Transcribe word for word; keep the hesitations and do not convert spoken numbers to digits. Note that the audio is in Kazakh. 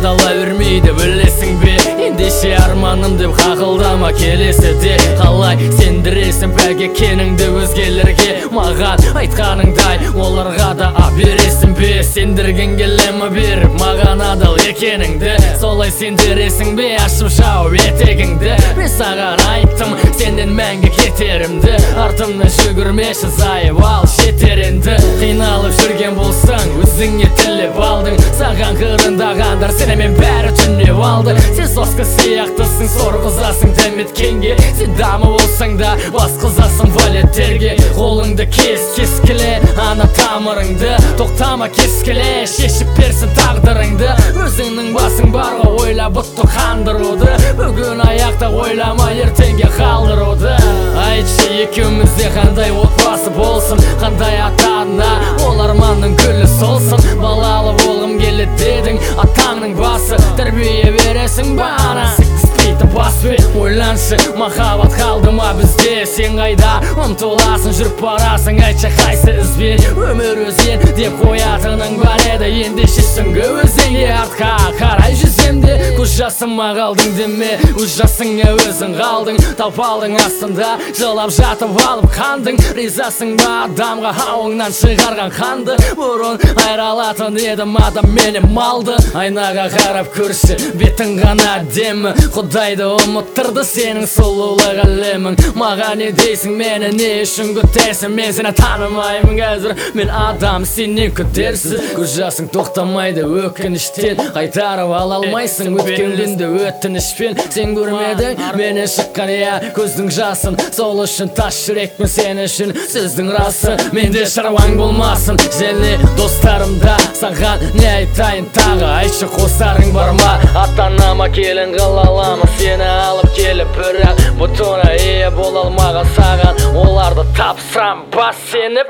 қадала бермейді білесің бе, ендеше арманым деп қақылдама келесі де. Қалай сендіресің пәк екеніңді өзгелерге, маған айтқаныңдай оларға да бересің бе? Сендірген келемі беріп маған адал екеніңді, солай сендіресің бе ашып шауып етегіңді? Мен саған айттым сенден мәңгі кетерімді, артымнан жүгірмеші зайып ал жетер енді. Қиналып жүрген болсаң өзіңе тілеп алдың, саған қырындағандар сенімен бәрі түнеп алды. Сен соска сияқтысың, сорғызасың дәметкенге, сен дамы болсаң да басқызасың валеттерге. Қолыңды кес, кескіле ана тамырыңды, тоқтама кескіле шешіп берсін тағдырыңды. Өзіңнің басың барға ойла бұтты қандыруды, бүгін аяқта ойлама ертеңге қалдыруды. Айтшы екеумізде қандай отбасы болсын, қандай ата-ана ол арманның гүлі солсын. Балалы болғым келеді дедің, атаңның басы тәрбие бересің бана. Сікіспейді баспен ойланшы, махаббат қалды ма бізде? Сен қайда ұмтыласың, жүріп барасың, айтшы қайсы ізбен? Өмір өзен деп қоятының бар еді, ендеше сүңгі өзенге артқа қарай жүземде. Көз жасыма қалдың деме, өз жасыңа өзің қалдың, тапалдың астында жылап жатып алып қандың. Ризасың ба адамға ауыңнан шығарған қанды? Бұрын айралатын едім адам менен малды. Айнаға қарап көрші, бетің ғана демі, Құдайды ұмыттырды сенің сұлулық әлемің. Маған не дейсің, мені не үшін күтесің? Мен сені танымаймын қазір, мен адам сенен күтерсіз. Көз жасың тоқтамайды өкініштен, қайтарып ала алмайсың өткенді өтінішпен. Сен көрмедің мені шыққан я көздің жасын, сол үшін тас жүрекпін сен үшін сөздің расы. Менде шаруаң болмасын және достарымда, саған не айтайын тағы? Айтшы қосарың бар ма? Ата-анама келін қыла аламын сені алып келіп, бірақ бұтына ие бола алмаған саған оларды тапсырам бас сеніп.